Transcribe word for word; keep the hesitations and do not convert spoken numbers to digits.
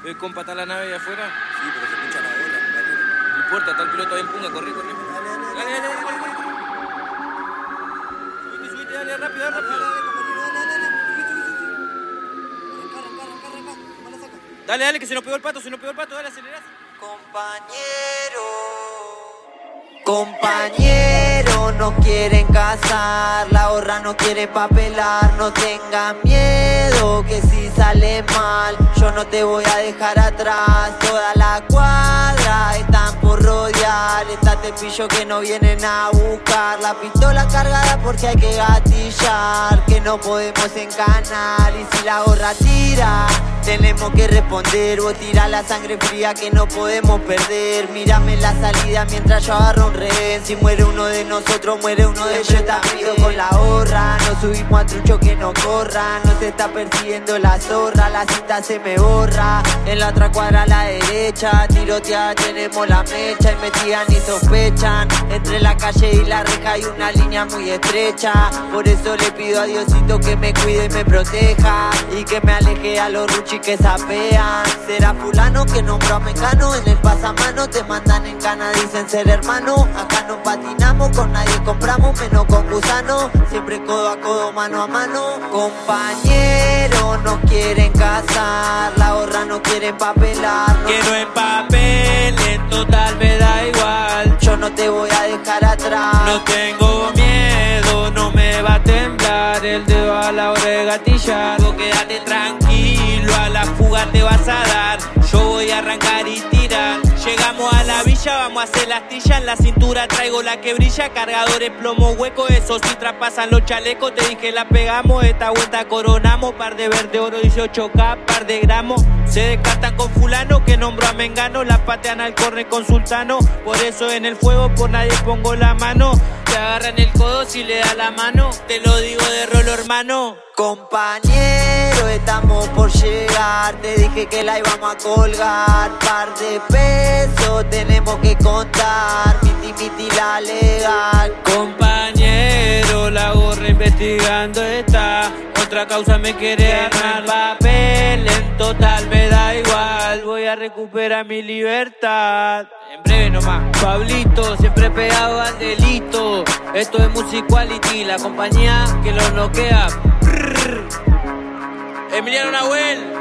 ¿Ves, compa, está la nave allá afuera? Sí, pero se escucha la ola, compañero. No importa, está el piloto ahí en punga, corre, corre. Dale, dale, Dale, dale, dale, dale. Subite, subite, dale, rápido, dale, rápido. dale, compañero, dale, dale, dale. Subí, subí, subí. Arranca, arranca, arranca, arranca. ¿Cómo la saco? Dale, dale, que se nos pegó el pato, se nos pegó el pato, dale, acelerás. Compañero, compañero, no quieren casar, la horra no quiere papelar, no tengan miedo que si sale mal, yo no te voy a dejar atrás, toda la cuadra están por rodear, estate pillo que no vienen a buscar, la pistola cargada porque hay que gatillar, que no podemos encanar y si la horra tira, tenemos que responder, vos tira la sangre fría que no podemos perder. Mírame la salida mientras yo agarro un rehén. Si muere uno de nosotros, muere uno de ellos también. Con la horra, nos subimos a trucho que no corra. Nos está persiguiendo la zorra, la cinta se me borra. En la otra cuadra a la derecha, tiroteada tenemos la mecha. Investigan y sospechan. Entre la calle y la reja hay una línea muy estrecha. Por eso le pido a Diosito que me cuide y me proteja. Y que me aleje a los ruchos que sapean. Será fulano que nombró a Mecano. En el pasamano te mandan en cana, dicen ser hermano. Acá no patinamos, con nadie compramos, menos con gusano. Siempre codo a codo, mano a mano. Compañero, no quieren casar, la horra no quieren papelar. No. Que no empapelen, total me da igual. Yo no te voy a dejar atrás. No tengo miedo, no me va a temblar el dedo a la hora de gatillar. Vos quédate tranquilo, a la fuga te vas a dar. Yo voy a arrancar y tirar. Llegamos a la villa, vamos a hacer la astilla. En la cintura traigo la que brilla. Cargadores, plomo, hueco, esos sí traspasan los chalecos. Te dije la pegamos, esta vuelta coronamos. Par de verde oro, dieciocho K, par de gramos. Se descartan con fulano que nombró a Mengano. La patean al corre con sultano. Por eso en el fuego por nadie pongo la mano. Te agarran el codo si le da la mano. Te lo digo de rolo, hermano. Compañero, estamos por llegar. Te dije que la íbamos a colgar. Par de pesos tenemos que contar. Miti, miti, la legal. Compañero, la gorra investigando está. Otra causa me quiere armar. Papel en total me da igual. Voy a recuperar mi libertad. En breve nomás. Pablito, siempre pegado al delito. Esto es Musicality, la compañía que lo noquea. Emiliano Nahuel.